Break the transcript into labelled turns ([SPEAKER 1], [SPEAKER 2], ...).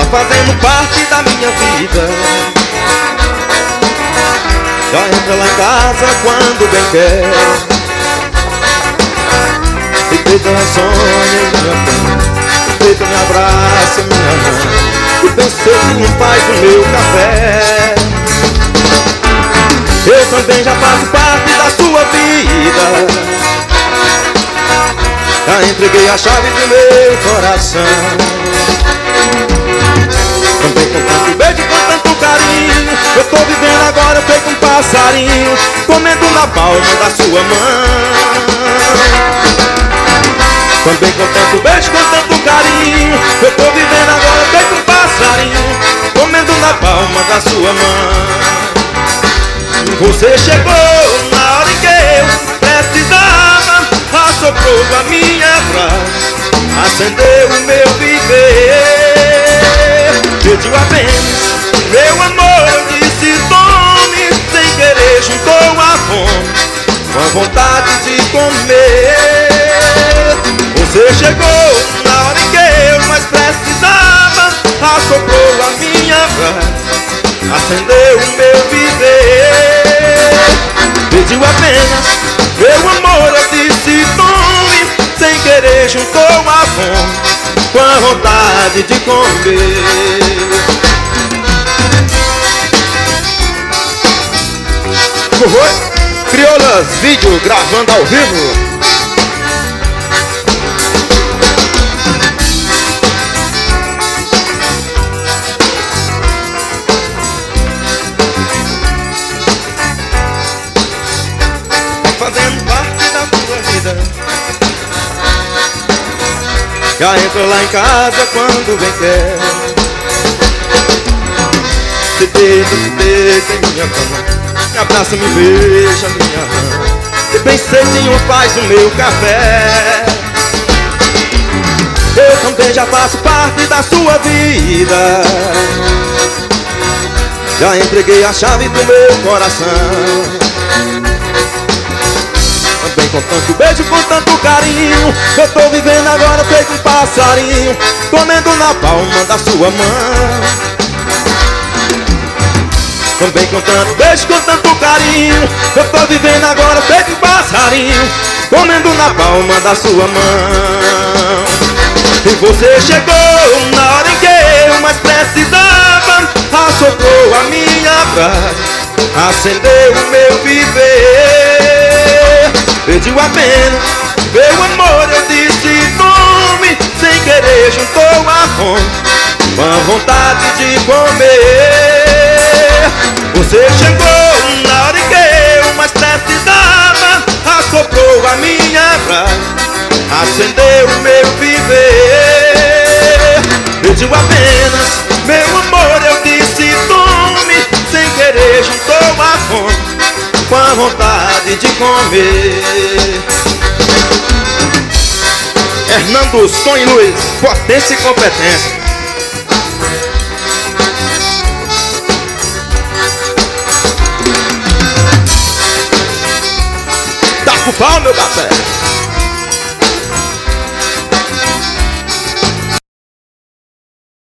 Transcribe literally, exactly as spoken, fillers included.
[SPEAKER 1] fazendo parte da minha vida. Já entra lá em casa quando bem quer, e deita na sonha em minha cama, deita, me abraça, minha mão, e bem cedinho faz o meu café. Eu também já faço parte da sua vida, já entreguei a chave do meu coração. Também com tanto beijo, com tanto carinho, eu tô vivendo agora feito um passarinho, comendo na palma da sua mão. Também com tanto beijo, com tanto carinho, eu tô vivendo agora feito um passarinho, comendo na palma da sua mão. Você chegou na hora em que eu precisava, assoprou a minha voz, acendeu o meu viver. Pediu apenas meu amor, eu disse tome, sem querer juntou a fome com a vontade de comer. Você chegou na hora em que eu mais precisava, assoprou a minha voz, acendeu o meu viver. Pediu apenas meu amor, eu disse tome, sem querer juntou a fome com a vontade de comer. Oi, Crioulas Vídeo gravando ao vivo. Fazendo parte da tua vida, já entra lá em casa quando bem quer, se deita, se deita em minha cama, me abraça, me beija minha mão, e bem cedinho faz o meu café. Eu também já faço parte da sua vida, já entreguei a chave do meu coração. Também com tanto beijo, com tanto carinho, eu tô vivendo agora feito um passarinho, comendo na palma da sua mão. Também com tanto beijo, com tanto carinho, eu tô vivendo agora feito um passarinho, comendo na palma da sua mão. E você chegou na hora em que eu mais precisava, assoprou a minha voz, acendeu o meu viver. Pediu apenas meu amor, eu disse tome, sem querer juntou a fome com a vontade de comer. Você chegou na hora em que eu mais precisava, assoprou a minha voz, acendeu o meu viver. Pediu apenas meu amor, eu disse tome, sem querer juntou a fome com a vontade de comer. Hernando Som e Luz, potência e competência. Tá com pau, meu café.